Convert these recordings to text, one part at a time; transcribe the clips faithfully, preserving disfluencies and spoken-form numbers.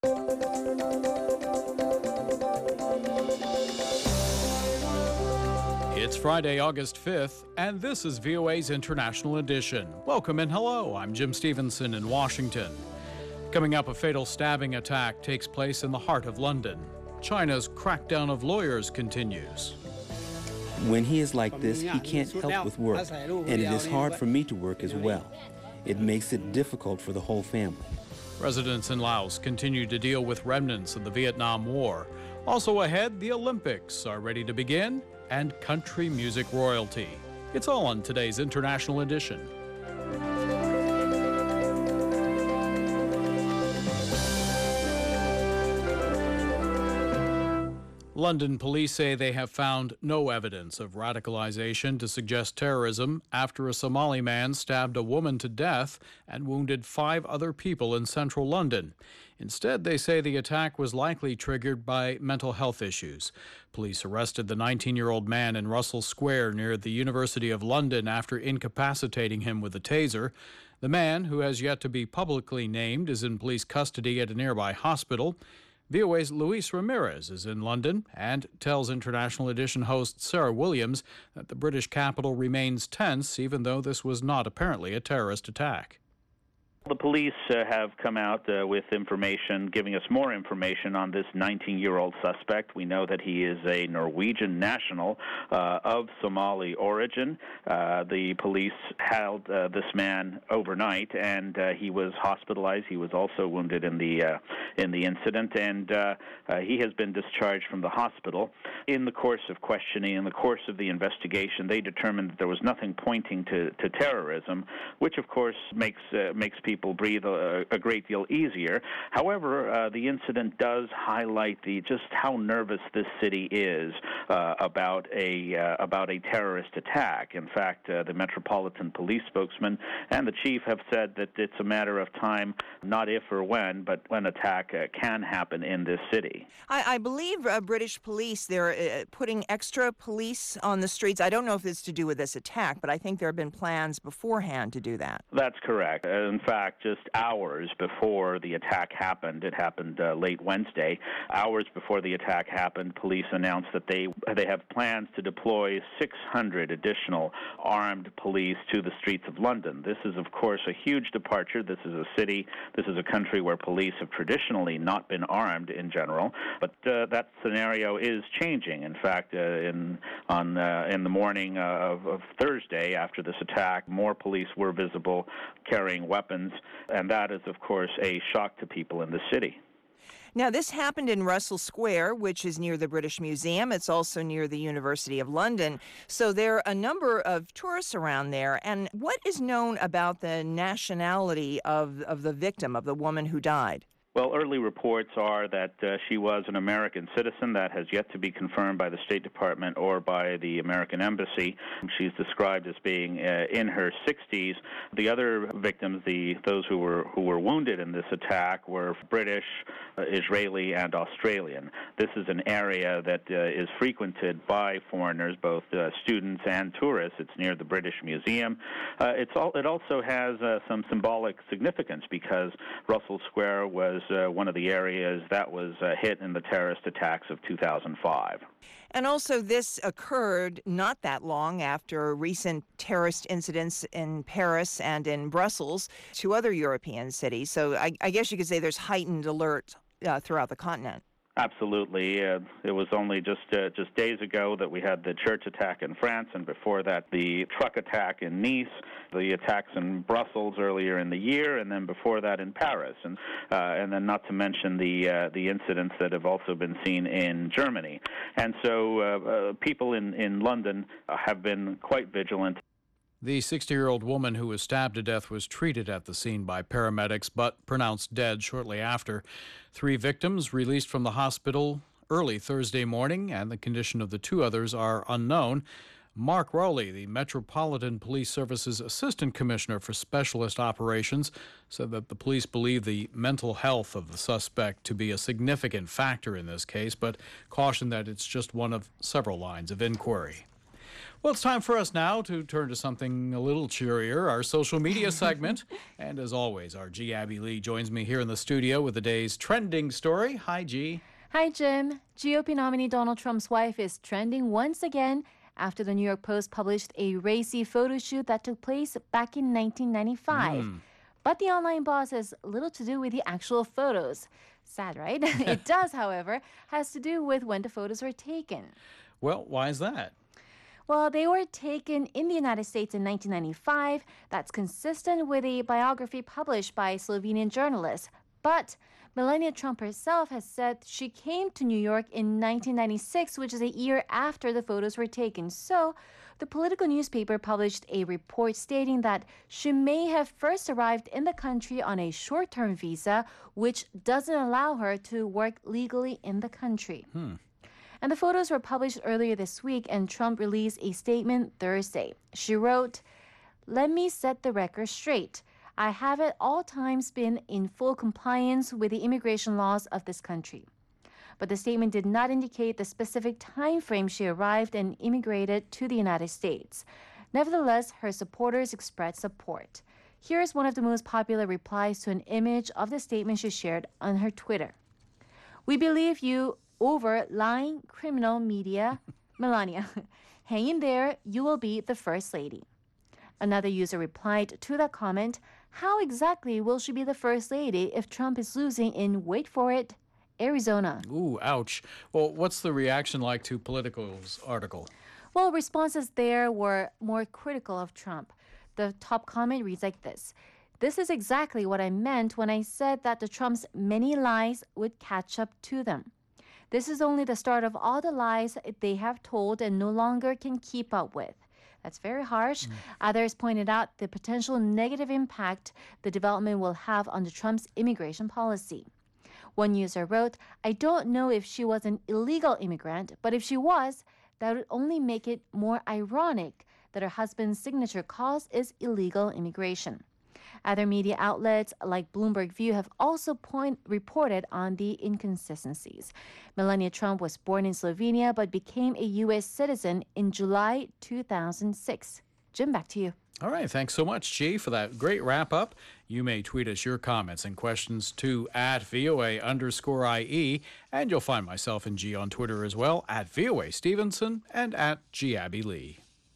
It's Friday, August fifth, and this is V O A's International Edition. Welcome and hello, I'm Jim Stevenson in Washington. Coming up, a fatal stabbing attack takes place in the heart of London. China's crackdown of lawyers continues. When he is like this, he can't help with work, and it is hard for me to work as well. It makes it difficult for the whole family. Residents in Laos continue to deal with remnants of the Vietnam War. Also ahead, the Olympics are ready to begin, and country music royalty. It's all on today's International Edition. London police say they have found no evidence of radicalization to suggest terrorism after a Somali man stabbed a woman to death and wounded five other people in central London. Instead, they say the attack was likely triggered by mental health issues. Police arrested the nineteen-year-old man in Russell Square near the University of London after incapacitating him with a taser. The man, who has yet to be publicly named, is in police custody at a nearby hospital. V O A's Luis Ramirez is in London and tells International Edition host Sarah Williams that the British capital remains tense, even though this was not apparently a terrorist attack. The police uh, have come out uh, with information, giving us more information on this nineteen-year-old suspect. We know that he is a Norwegian national uh, of Somali origin. Uh, the police held uh, this man overnight, and uh, he was hospitalized. He was also wounded in the uh, in the incident, and uh, uh, he has been discharged from the hospital. In the course of questioning, in the course of the investigation, they determined that there was nothing pointing to, to terrorism, which, of course, makes uh, makes people people breathe a, a great deal easier. However, uh, the incident does highlight the just how nervous this city is uh, about a uh, about a terrorist attack. In fact, uh, the Metropolitan Police spokesman and the chief have said that it's a matter of time, not if or when, but when attack uh, can happen in this city. I, I believe uh, British police, they're uh, putting extra police on the streets. I don't know if it's to do with this attack, but I think there have been plans beforehand to do that. That's correct. Uh, in fact, just hours before the attack happened, it happened uh, late Wednesday, hours before the attack happened, police announced that they they have plans to deploy six hundred additional armed police to the streets of London. This is, of course, a huge departure. This is a city, this is a country where police have traditionally not been armed in general, but uh, that scenario is changing. In fact, uh, in on uh, in the morning uh, of, of Thursday after this attack, more police were visible carrying weapons, and that is, of course, a shock to people in the city. Now, this happened in Russell Square, which is near the British Museum. It's also near the University of London. So there are a number of tourists around there. And what is known about the nationality of, of the victim, of the woman who died? Well, early reports are that uh, she was an American citizen. That has yet to be confirmed by the State Department or by the American Embassy. She's described as being uh, in her sixties. The other victims, the those who were who were wounded in this attack, were British, uh, Israeli, and Australian. This is an area that uh, is frequented by foreigners, both uh, students and tourists. It's near the British Museum. Uh, it's all, it also has uh, some symbolic significance because Russell Square was Uh, one of the areas that was uh, hit in the terrorist attacks of two thousand five. And also this occurred not that long after recent terrorist incidents in Paris and in Brussels, two other European cities. So I, I guess you could say there's heightened alert uh, throughout the continent. Absolutely. Uh, it was only just uh, just days ago that we had the church attack in France, and before that the truck attack in Nice, the attacks in Brussels earlier in the year, and then before that in Paris, and uh, and then not to mention the uh, the incidents that have also been seen in Germany. And so uh, uh, people in, in London have been quite vigilant. The sixty-year-old woman who was stabbed to death was treated at the scene by paramedics but pronounced dead shortly after. Three victims released from the hospital early Thursday morning, and the condition of the two others are unknown. Mark Rowley, the Metropolitan Police Service's Assistant Commissioner for Specialist Operations, said that the police believe the mental health of the suspect to be a significant factor in this case, but cautioned that it's just one of several lines of inquiry. Well, it's time for us now to turn to something a little cheerier, our social media segment. And as always, our G. Abby Lee joins me here in the studio with the day's trending story. Hi, G. Hi, Jim. G O P nominee Donald Trump's wife is trending once again after the New York Post published a racy photo shoot that took place back in nineteen ninety-five. Mm. But the online boss has little to do with the actual photos. Sad, right? It does, however, has to do with when the photos were taken. Well, why is that? Well, they were taken in the United States in nineteen ninety-five. That's consistent with a biography published by Slovenian journalists. But Melania Trump herself has said she came to New York in nineteen ninety-six, which is a year after the photos were taken. So the political newspaper published a report stating that she may have first arrived in the country on a short-term visa, which doesn't allow her to work legally in the country. Hmm. And the photos were published earlier this week, and Trump released a statement Thursday. She wrote, "Let me set the record straight. I have at all times been in full compliance with the immigration laws of this country." But the statement did not indicate the specific time frame she arrived and immigrated to the United States. Nevertheless, her supporters expressed support. Here's one of the most popular replies to an image of the statement she shared on her Twitter. "We believe you over lying criminal media, Melania. Hang in there, you will be the first lady." Another user replied to that comment, "How exactly will she be the first lady if Trump is losing in, wait for it, Arizona?" Ooh, ouch. Well, what's the reaction like to Politico's article? Well, responses there were more critical of Trump. The top comment reads like this. "This is exactly what I meant when I said that the Trump's many lies would catch up to them. This is only the start of all the lies they have told and no longer can keep up with." That's very harsh. Mm. Others pointed out the potential negative impact the development will have on the Trump's immigration policy. One user wrote, "I don't know if she was an illegal immigrant, but if she was, that would only make it more ironic that her husband's signature cause is illegal immigration." Other media outlets like Bloomberg View have also point, reported on the inconsistencies. Melania Trump was born in Slovenia but became a U S citizen in July two thousand six. Jim, back to you. All right. Thanks so much, G, for that great wrap-up. You may tweet us your comments and questions to at VOA underscore IE, and you'll find myself and G on Twitter as well, at VOA Stevenson and at G Abby Lee.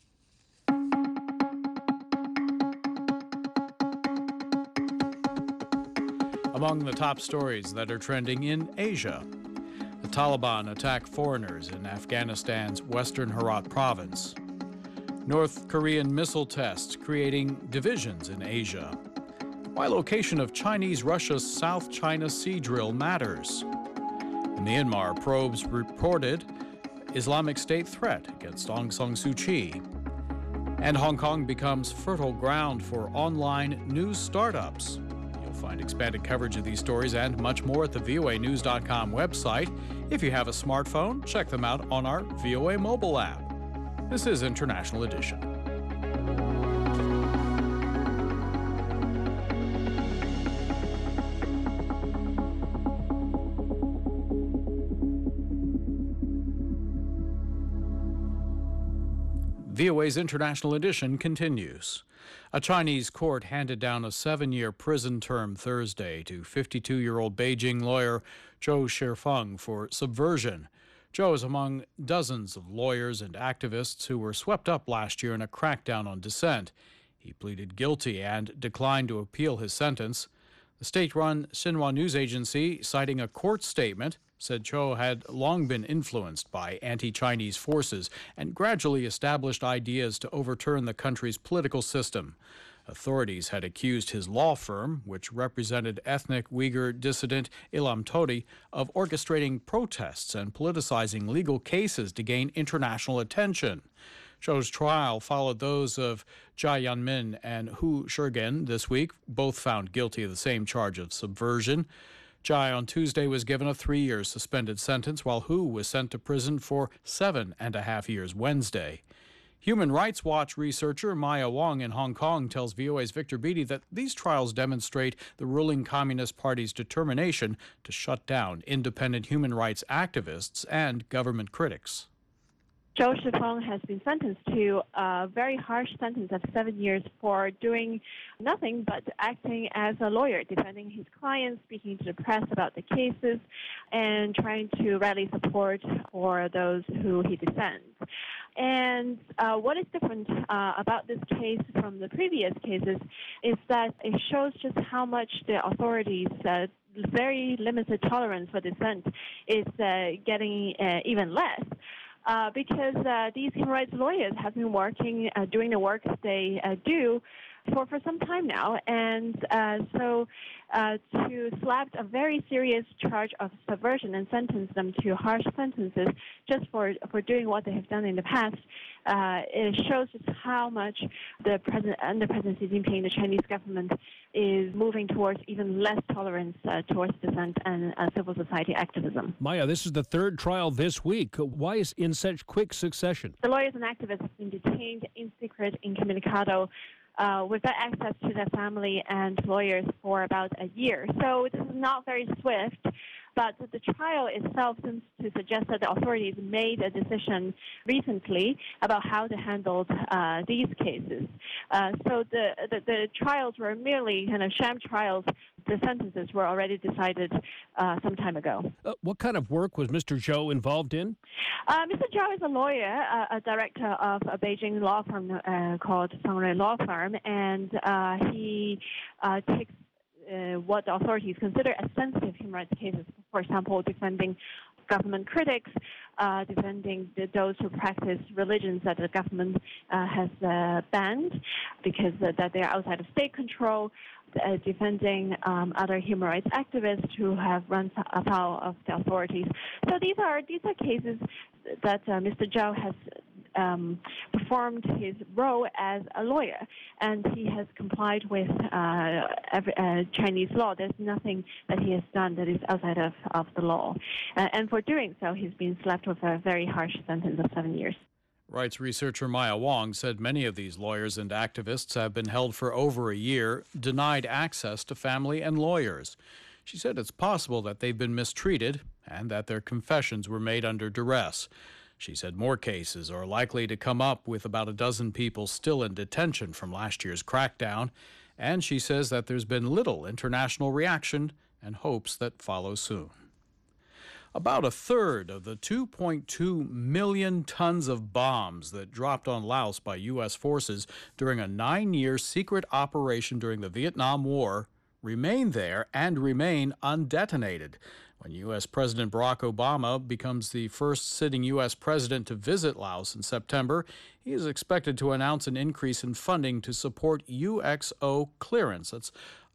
Among the top stories that are trending in Asia, the Taliban attack foreigners in Afghanistan's western Herat province. North Korean missile tests creating divisions in Asia. Why location of Chinese-Russia's South China Sea drill matters. Myanmar probes reported Islamic State threat against Aung San Suu Kyi. And Hong Kong becomes fertile ground for online news startups. Find expanded coverage of these stories and much more at the V O A news dot com website. If you have a smartphone, check them out on our V O A mobile app. This is International Edition. V O A's International Edition continues. A Chinese court handed down a seven-year prison term Thursday to fifty-two-year-old Beijing lawyer Zhou Shifeng for subversion. Zhou is among dozens of lawyers and activists who were swept up last year in a crackdown on dissent. He pleaded guilty and declined to appeal his sentence. The state-run Xinhua news agency, citing a court statement, said Zhou had long been influenced by anti-Chinese forces and gradually established ideas to overturn the country's political system. Authorities had accused his law firm, which represented ethnic Uyghur dissident Ilham Tohti, of orchestrating protests and politicizing legal cases to gain international attention. Zhou's trial followed those of Jia Yanmin and Hu Shurgen this week, both found guilty of the same charge of subversion. Jai on Tuesday was given a three-year suspended sentence, while Hu was sent to prison for seven and a half years Wednesday. Human Rights Watch researcher Maya Wong in Hong Kong tells V O A's Victor Beattie that these trials demonstrate the ruling Communist Party's determination to shut down independent human rights activists and government critics. Zhou Shifeng has been sentenced to a very harsh sentence of seven years for doing nothing but acting as a lawyer, defending his clients, speaking to the press about the cases, and trying to rally support for those who he defends. And uh, what is different uh, about this case from the previous cases is that it shows just how much the authorities' uh, very limited tolerance for dissent is uh, getting uh, even less. Uh, because uh, these human rights lawyers have been working, uh, doing the work they uh, do for, for some time now. And uh, so uh, to slap a very serious charge of subversion and sentence them to harsh sentences just for, for doing what they have done in the past, uh, it shows just how much the president, under President Xi Jinping, the Chinese government is moving towards even less tolerance uh, towards dissent and uh, civil society activism. Maya, this is the third trial this week. Why is in such quick succession? The lawyers and activists have been detained in secret in Incommunicado uh, without access to their family and lawyers for about a year. So this is not very swift. But the trial itself seems to suggest that the authorities made a decision recently about how to handle uh, these cases. Uh, so the, the, the trials were merely kind of sham trials. The sentences were already decided uh, some time ago. Uh, what kind of work was Mister Zhou involved in? Uh, Mister Zhou is a lawyer, uh, a director of a Beijing law firm uh, called Songrui Law Firm, and uh, he uh, takes Uh, what the authorities consider as sensitive human rights cases, for example, defending government critics, uh, defending the, those who practice religions that the government uh, has uh, banned because uh, that they are outside of state control, uh, defending um, other human rights activists who have run afoul of the authorities. So these are these are cases that uh, Mister Zhou has Um, performed his role as a lawyer, and he has complied with uh, every, uh, Chinese law. There's nothing that he has done that is outside of, of the law. Uh, and for doing so, he's been slapped with a very harsh sentence of seven years. Rights researcher Maya Wong said many of these lawyers and activists have been held for over a year, denied access to family and lawyers. She said it's possible that they've been mistreated and that their confessions were made under duress. She said more cases are likely to come up, with about a dozen people still in detention from last year's crackdown, and she says that there's been little international reaction and hopes that follow soon. About a third of the two point two million tons of bombs that dropped on Laos by U S forces during a nine-year secret operation during the Vietnam War remain there and remain undetonated. When U S President Barack Obama becomes the first sitting U S president to visit Laos in September, he is expected to announce an increase in funding to support U X O clearance. That's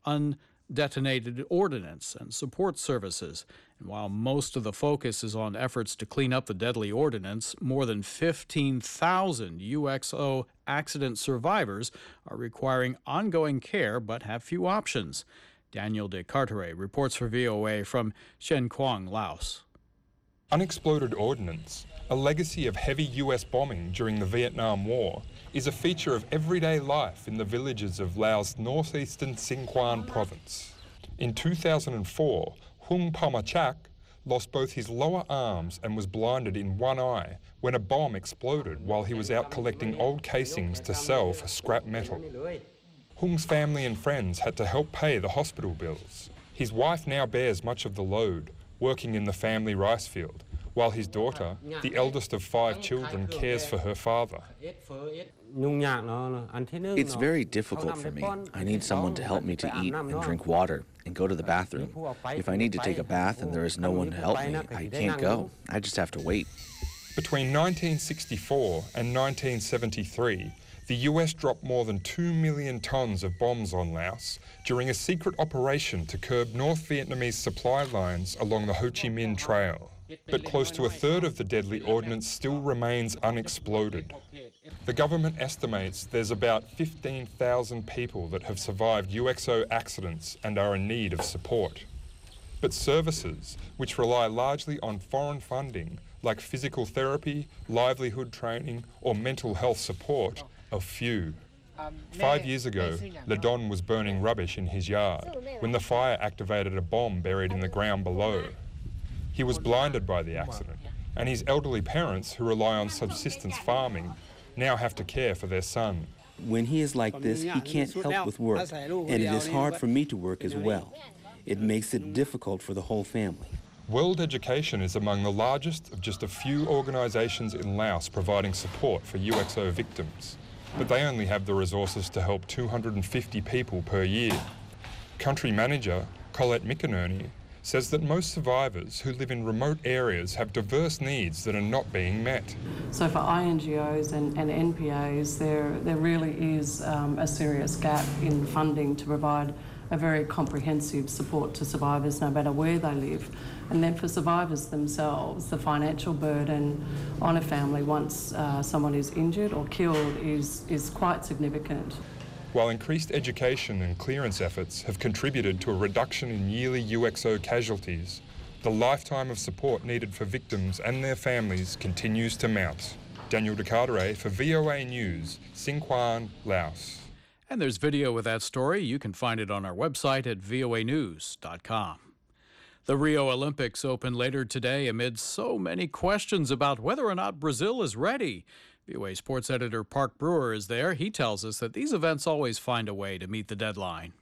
undetonated ordnance and support services. And while most of the focus is on efforts to clean up the deadly ordnance, more than fifteen thousand U X O accident survivors are requiring ongoing care but have few options. Daniel de Carteret reports for V O A from Shen Quang, Laos. Unexploded ordnance, a legacy of heavy U S bombing during the Vietnam War, is a feature of everyday life in the villages of Laos' northeastern Sinquan province. In two thousand four, Hung Pamachak lost both his lower arms and was blinded in one eye when a bomb exploded while he was out collecting old casings to sell for scrap metal. Hung's family and friends had to help pay the hospital bills. His wife now bears much of the load, working in the family rice field, while his daughter, the eldest of five children, cares for her father. It's very difficult for me. I need someone to help me to eat and drink water and go to the bathroom. If I need to take a bath and there is no one to help me, I can't go. I just have to wait. Between nineteen sixty-four and nineteen seventy-three, the U S dropped more than two million tons of bombs on Laos during a secret operation to curb North Vietnamese supply lines along the Ho Chi Minh Trail. But close to a third of the deadly ordnance still remains unexploded. The government estimates there's about fifteen thousand people that have survived U X O accidents and are in need of support. But services, which rely largely on foreign funding, like physical therapy, livelihood training, or mental health support, are few. Five years ago, Le Don was burning rubbish in his yard when the fire activated a bomb buried in the ground below. He was blinded by the accident, and his elderly parents, who rely on subsistence farming, now have to care for their son. When he is like this, he can't help with work, and it is hard for me to work as well. It makes it difficult for the whole family. World Education is among the largest of just a few organisations in Laos providing support for U X O victims, but they only have the resources to help two hundred fifty people per year. Country manager Colette McInerney says that most survivors who live in remote areas have diverse needs that are not being met. So for I N G Os and, and N P Os, there, there really is um, a serious gap in funding to provide a very comprehensive support to survivors no matter where they live. And then for survivors themselves, the financial burden on a family once uh, someone is injured or killed is, is quite significant. While increased education and clearance efforts have contributed to a reduction in yearly U X O casualties, the lifetime of support needed for victims and their families continues to mount. Daniel De Cartere for V O A News, Sin Quan, Laos. And there's video with that story. You can find it on our website at V O A news dot com. The Rio Olympics open later today amid so many questions about whether or not Brazil is ready. V O A sports editor Park Brewer is there. He tells us that these events always find a way to meet the deadline.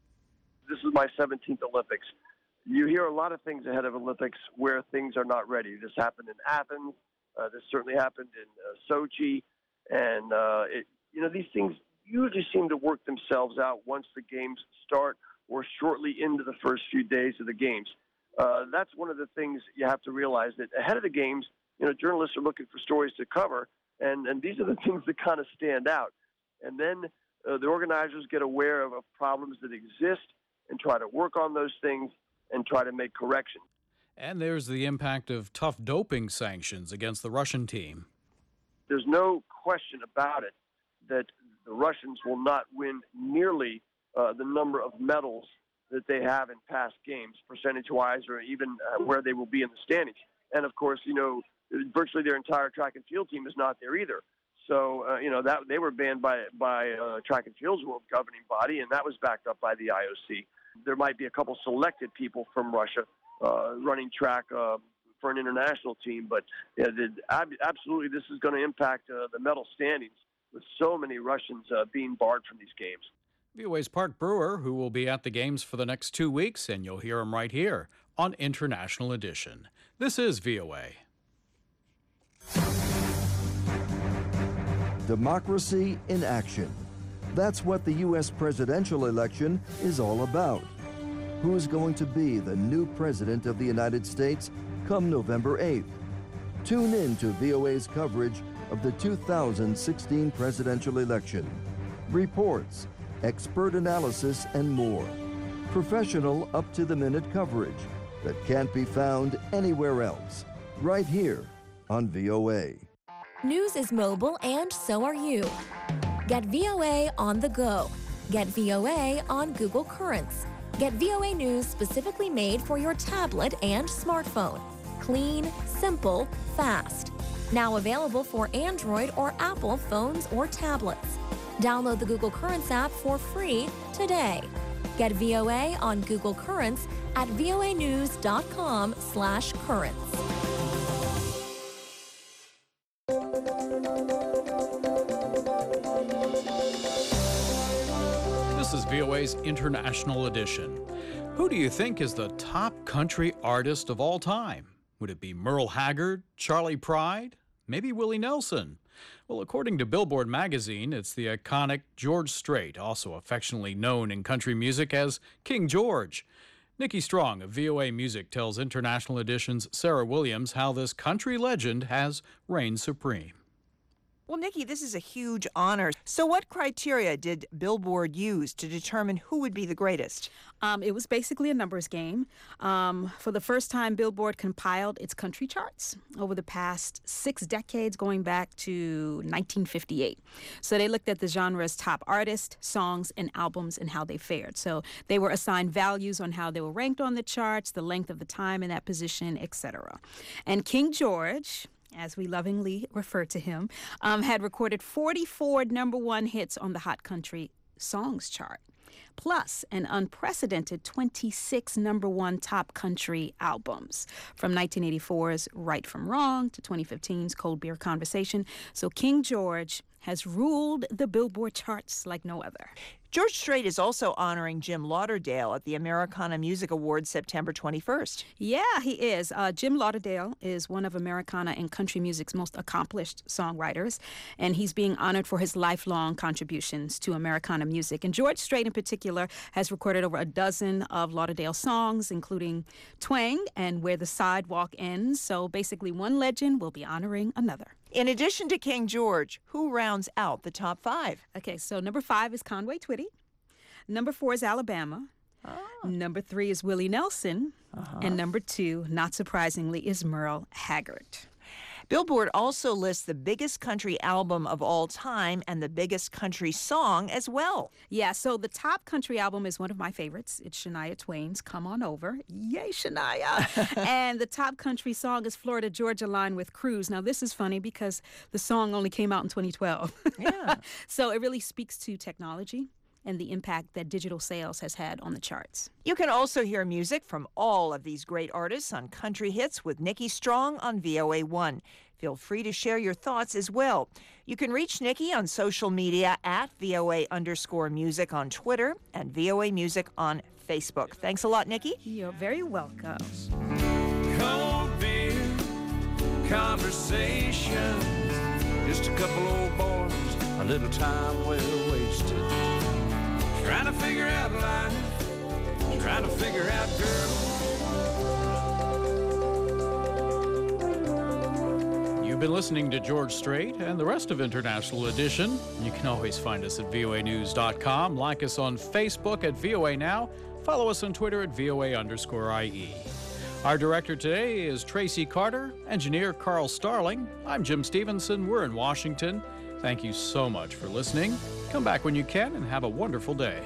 This is my seventeenth Olympics. You hear a lot of things ahead of Olympics where things are not ready. This happened in Athens. Uh, this certainly happened in uh, Sochi. And, uh, it, you know, these things usually seem to work themselves out once the games start or shortly into the first few days of the games. Uh, that's one of the things you have to realize, that ahead of the games, you know, journalists are looking for stories to cover, and, and these are the things that kind of stand out. And then uh, the organizers get aware of, of problems that exist and try to work on those things and try to make corrections. And there's the impact of tough doping sanctions against the Russian team. There's no question about it that the Russians will not win nearly uh, the number of medals that they have in past games, percentage-wise, or even uh, where they will be in the standings. And, of course, you know, virtually their entire track and field team is not there either. So, uh, you know, that they were banned by by uh, Track and Field's world governing body, and that was backed up by the I O C. There might be a couple selected people from Russia uh, running track uh, for an international team, but yeah, the, absolutely this is going to impact uh, the medal standings with so many Russians uh, being barred from these games. V O A's Park Brewer, who will be at the games for the next two weeks, and you'll hear him right here on International Edition. This is V O A. Democracy in action. That's what the U S presidential election is all about. Who's going to be the new president of the United States come November eighth? Tune in to V O A's coverage of the two thousand sixteen presidential election. Reports, expert analysis, and more. Professional, up-to-the-minute coverage that can't be found anywhere else. Right here on V O A. News is mobile, and so are you. Get V O A on the go. Get V O A on Google Currents. Get V O A News specifically made for your tablet and smartphone. Clean, simple, fast. Now available for Android or Apple phones or tablets. Download the Google Currents app for free today. Get V O A on Google Currents at voanews.com slash currents. This is V O A's International Edition. Who do you think is the top country artist of all time? Would it be Merle Haggard, Charlie Pride, maybe Willie Nelson? Well, according to Billboard magazine, it's the iconic George Strait, also affectionately known in country music as King George. Nikki Strong of V O A Music tells International Edition's Sarah Williams how this country legend has reigned supreme. Well, Nikki, this is a huge honor. So what criteria did Billboard use to determine who would be the greatest? Um, it was basically a numbers game. Um, for the first time, Billboard compiled its country charts over the past six decades, going back to nineteen fifty-eight. So they looked at the genre's top artists, songs, and albums and how they fared. So they were assigned values on how they were ranked on the charts, the length of the time in that position, et cetera. And King George, as we lovingly refer to him, um, had recorded forty-four number one hits on the Hot Country songs chart, plus an unprecedented twenty-six number one top country albums, from nineteen eighty-four's Right From Wrong to twenty fifteen's Cold Beer Conversation. So King George has ruled the Billboard charts like no other. George Strait is also honoring Jim Lauderdale at the Americana Music Awards September twenty-first. Yeah, he is. Uh, Jim Lauderdale is one of Americana and country music's most accomplished songwriters, and he's being honored for his lifelong contributions to Americana music. And George Strait, in particular, has recorded over a dozen of Lauderdale songs, including Twang and Where the Sidewalk Ends. So basically, one legend will be honoring another. In addition to King George, who rounds out the top five? Okay, so number five is Conway Twitty. Number four is Alabama. Oh. Number three is Willie Nelson. Uh-huh. And number two, not surprisingly, is Merle Haggard. Billboard also lists the biggest country album of all time and the biggest country song as well. Yeah, so the top country album is one of my favorites. It's Shania Twain's Come On Over. Yay, Shania. And the top country song is Florida Georgia Line with Cruise. Now, this is funny because the song only came out in twenty twelve. Yeah. So it really speaks to technology and the impact that digital sales has had on the charts. You can also hear music from all of these great artists on Country Hits with Nikki Strong on V O A one. Feel free to share your thoughts as well. You can reach Nikki on social media at V O A underscore music on Twitter and V O A Music on Facebook. Thanks a lot, Nikki. You're very welcome. Cold beer, conversations, just a couple old boys, a little time well wasted. Trying to figure out life, trying to figure out girls. You've been listening to George Strait and the rest of International Edition. You can always find us at V O A news dot com, like us on Facebook at V O A Now, follow us on Twitter at V O A underscore I E. Our director today is Tracy Carter, engineer Carl Starling. I'm Jim Stevenson. We're in Washington. Thank you so much for listening. Come back when you can and have a wonderful day.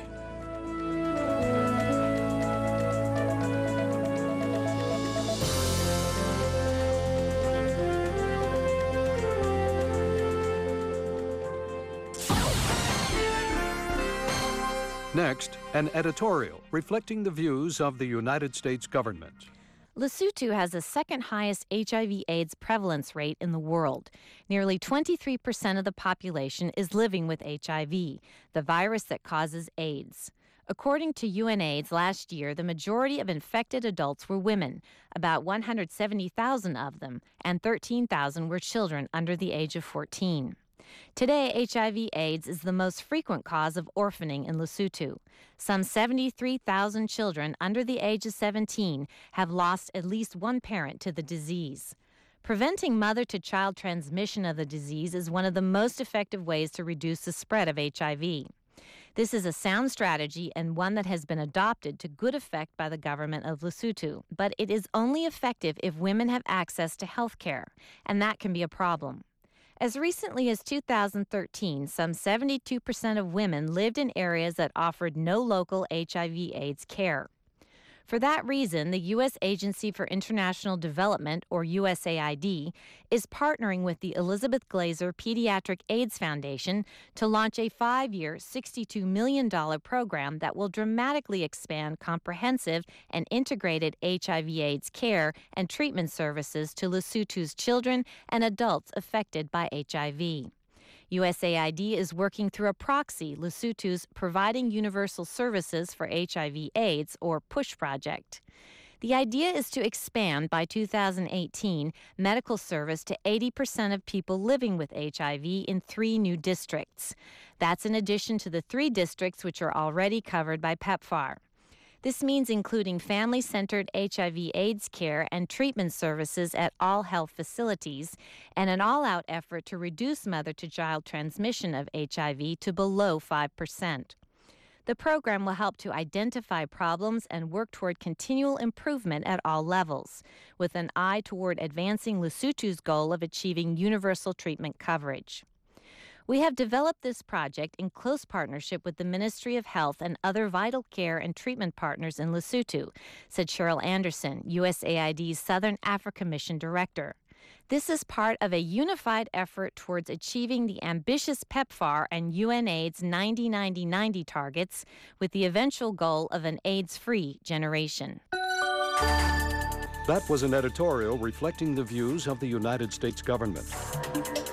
Next, an editorial reflecting the views of the United States government. Lesotho has the second highest H I V AIDS prevalence rate in the world. Nearly twenty-three percent of the population is living with H I V, the virus that causes AIDS. According to UNAIDS last year, the majority of infected adults were women, about one hundred seventy thousand of them, and thirteen thousand were children under the age of fourteen. Today, H I V AIDS is the most frequent cause of orphaning in Lesotho. Some seventy-three thousand children under the age of seventeen have lost at least one parent to the disease. Preventing mother-to-child transmission of the disease is one of the most effective ways to reduce the spread of H I V. This is a sound strategy and one that has been adopted to good effect by the government of Lesotho, but it is only effective if women have access to health care, and that can be a problem. As recently as two thousand thirteen, some seventy-two percent of women lived in areas that offered no local H I V AIDS care. For that reason, the U S Agency for International Development, or U S A I D, is partnering with the Elizabeth Glaser Pediatric AIDS Foundation to launch a five-year, sixty-two million dollars program that will dramatically expand comprehensive and integrated H I V AIDS care and treatment services to Lesotho's children and adults affected by H I V. U S A I D is working through a proxy, Lesotho's Providing Universal Services for H I V AIDS, or PUSH project. The idea is to expand, by two thousand eighteen, medical service to eighty percent of people living with H I V in three new districts. That's in addition to the three districts which are already covered by PEPFAR. This means including family-centered H I V AIDS care and treatment services at all health facilities, and an all-out effort to reduce mother-to-child transmission of H I V to below five percent. The program will help to identify problems and work toward continual improvement at all levels, with an eye toward advancing Lesotho's goal of achieving universal treatment coverage. We have developed this project in close partnership with the Ministry of Health and other vital care and treatment partners in Lesotho, said Cheryl Anderson, U S A I D's Southern Africa Mission Director. This is part of a unified effort towards achieving the ambitious PEPFAR and UNAIDS ninety ninety ninety targets with the eventual goal of an AIDS-free generation. That was an editorial reflecting the views of the United States government.